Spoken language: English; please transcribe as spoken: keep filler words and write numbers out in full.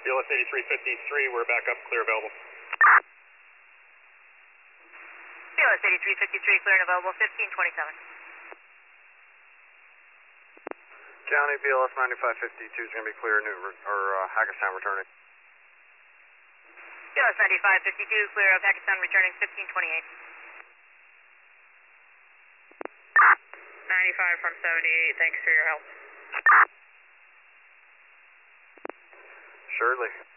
B L S eighty-three fifty-three, we're back up, clear available. B L S eighty-three fifty-three, clear and available, fifteen twenty-seven. County B L S ninety-five fifty-two is going to be clear, New, or uh, Hackettstown returning. B L S ninety-five fifty-two, clear of Hackettstown returning, fifteen twenty-eight. ninety-five from seventy-eight, thanks for your help. Surely.